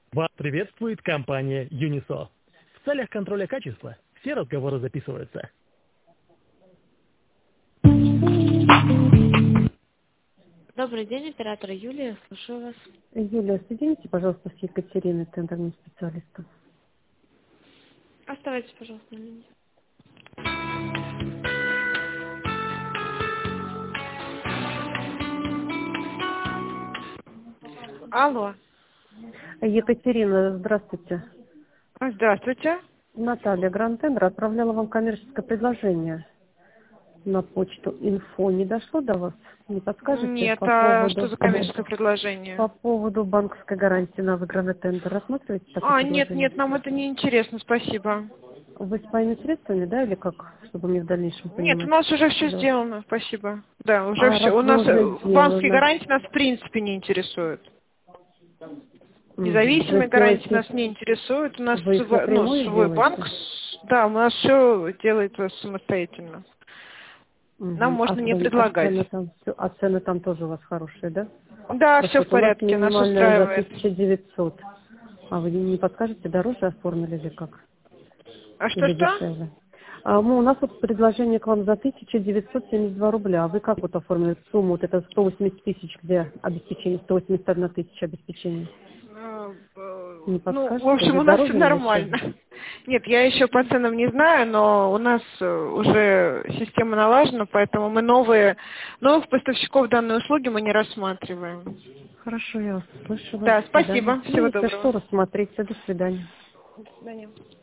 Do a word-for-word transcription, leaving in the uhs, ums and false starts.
Вас приветствует компания Юнисо. В целях контроля качества все разговоры записываются. Добрый день, оператор Юлия, слушаю вас. Юлия, соедините, пожалуйста, с Екатериной, тендерным специалистом. Оставайтесь, пожалуйста, на линии. Алло. Екатерина, здравствуйте. Здравствуйте. Наталья, Гранд Тендер отправляла вам коммерческое предложение на почту. Инфо не дошло до вас? Не подскажете Нет, по а поводу, что за коммерческое предложение? по поводу банковской гарантии на выигранный тендер? Рассматриваете такое А, нет, предложение? нет, нам это не интересно, спасибо. Вы с моими средствами, да, или как, чтобы мне в дальнейшем Нет, у понимать? нас уже все Да. сделано, спасибо. Да, уже А все. раз У вы нас уже э, банковские сделано, гарантии нас в принципе не интересуют. мгм, вы Независимые гарантии сделаете, нас не интересуют. У нас вы их св- ну, напрямую свой банк. делаете? с- Да, у нас все делается самостоятельно. Нам Мгм. А, можно не цен- а предлагать. цены там, всё- а цены там тоже у вас хорошие, да? Да, Просто все в вот у вас порядке, нас минимальная за устраивает. тысяча девятьсот. А вы не подскажете, дороже оформили или как? А Или что-что? дешевле? А, ну, у нас вот предложение к вам за тысяча девятьсот семьдесят два рубля. А вы как вот оформили сумму? Вот это сто восемьдесят тысяч, где обеспечение, сто восемьдесят одна тысяча обеспечения. Э, э, Не Ну, в подскажете? общем, Или у нас все дороже, или нормально. дешевле? Нет, я еще по ценам не знаю, но у нас э, уже система налажена, поэтому мы новые, новых поставщиков данной услуги мы не рассматриваем. Хорошо, я вас слышала. Да, До свидания. спасибо. Ну, Всего если доброго. что, рассмотрите. До свидания. До свидания.